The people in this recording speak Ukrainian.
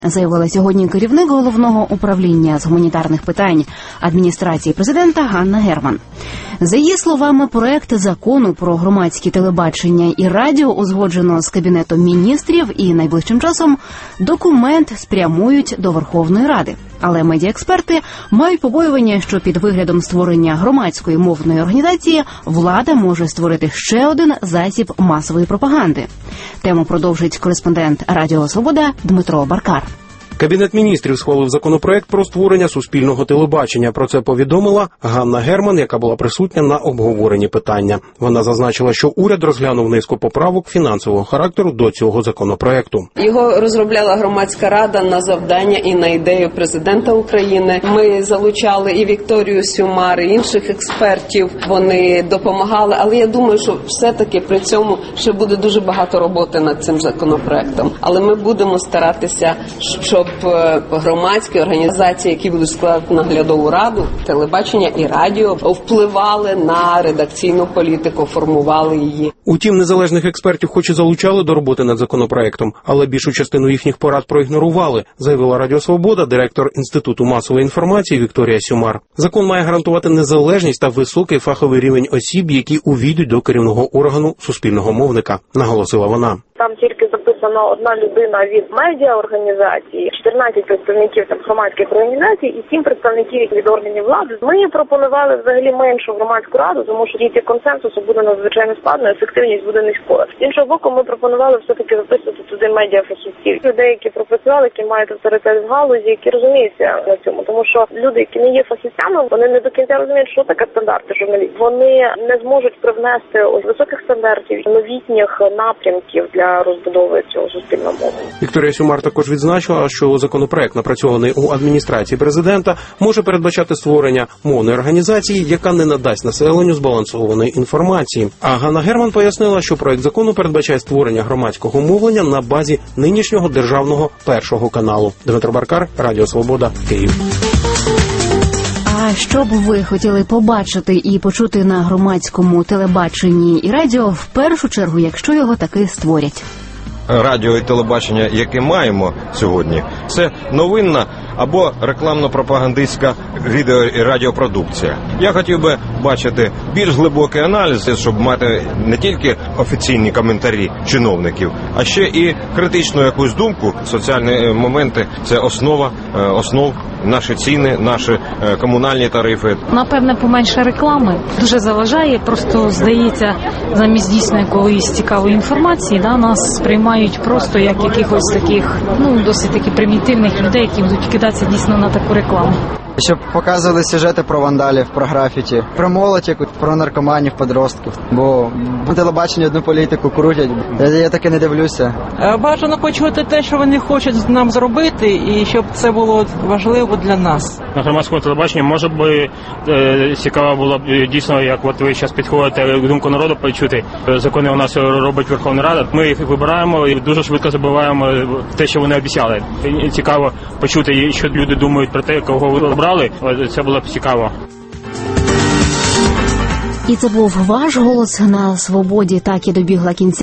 заявила сьогодні керівник Головного управління з гуманітарних питань адміністрації президента Ганна Герман. За її словами, проект закону про громадське телебачення і радіо узгоджено з Кабінетом міністрів і найближчим часом документ спрямують до Верховної Ради. Але медіаексперти мають побоювання, що під виглядом створення громадської мовної організації влада може створити ще один засіб масової пропаганди. Тему продовжить кореспондент Радіо Свобода Дмитро Баркар. Кабінет міністрів схвалив законопроект про створення суспільного телебачення. Про це повідомила Ганна Герман, яка була присутня на обговоренні питання. Вона зазначила, що уряд розглянув низку поправок фінансового характеру до цього законопроекту. Його розробляла громадська рада на завдання і на ідею президента України. Ми залучали і Вікторію Сюмар, і інших експертів. Вони допомагали, але я думаю, що все-таки при цьому ще буде дуже багато роботи над цим законопроектом. Але ми будемо старатися, щоб громадські організації, які будуть складати наглядову раду, телебачення і радіо, впливали на редакційну політику, формували її. Утім, незалежних експертів хоч і залучали до роботи над законопроектом, але більшу частину їхніх порад проігнорували, заявила Радіо Свобода директор Інституту масової інформації Вікторія Сюмар. Закон має гарантувати незалежність та високий фаховий рівень осіб, які увійдуть до керівного органу суспільного мовника, наголосила вона. Там тільки записана одна людина від медіаорганізації, 14 представників громадських організацій і 7 представників від органів влади. Ми пропонували взагалі меншу громадську раду, тому що дійти консенсусу буде надзвичайно складно, ефективність буде низькою. З іншого боку, ми пропонували все-таки записувати туди медіафахівців, людей, які пропрацювали, які мають авторитет в галузі, які розуміються на цьому. Тому що люди, які не є фахівцями, вони не до кінця розуміють, що таке стандарти журналістів. Вони не зможуть привнести високих стандартів, новітніх напрямків для розбудови цього суспільного мовлення. Вікторія Сюмар також відзначила, що законопроект, напрацьований у адміністрації президента, може передбачати створення мовної організації, яка не надасть населенню збалансованої інформації. А Ганна Герман пояснила, що проект закону передбачає створення громадського мовлення на базі нинішнього державного першого каналу. Дмитро Баркар, Радіо Свобода, Київ. А що б ви хотіли побачити і почути на громадському телебаченні і радіо, в першу чергу, якщо його таки створять? Радіо і телебачення, яке маємо сьогодні, це новинна або рекламно-пропагандистська відео- і радіопродукція. Я хотів би бачити більш глибокий аналіз, щоб мати не тільки офіційні коментарі чиновників, а ще і критичну якусь думку. Соціальні моменти – це основа основ, наші ціни, наші комунальні тарифи. Напевне, поменше реклами. Дуже заважає, просто, здається, замість дійсно якоїсь цікавої інформації, нас сприймають просто як якихось таких, досить таки примітивних людей, які будуть кидатися дійсно на таку рекламу. Щоб показували сюжети про вандалів, про графіті, про молодь, про наркоманів, подростків. Бо на телебаченні одну політику крутять. Я таки не дивлюся. Бажано почути те, що вони хочуть нам зробити, і щоб це було важливо для нас. На громадському телебаченні, може би, цікаво було б дійсно, як от ви зараз підходите, думку народу почути. Закони у нас робить Верховна Рада, ми їх вибираємо і дуже швидко забуваємо те, що вони обіцяли. Цікаво почути, що люди думають про те, кого ви обрали, це було б цікаво. І це був ваш голос на Свободі, так і добігла кінця.